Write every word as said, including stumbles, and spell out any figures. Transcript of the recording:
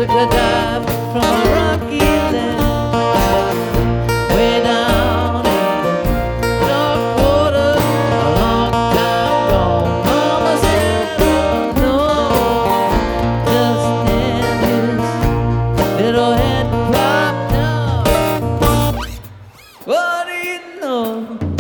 to dive from a rocky land, way down in the dark water, a long time gone. Mama said, oh no, just then his little head plopped down. What do you know?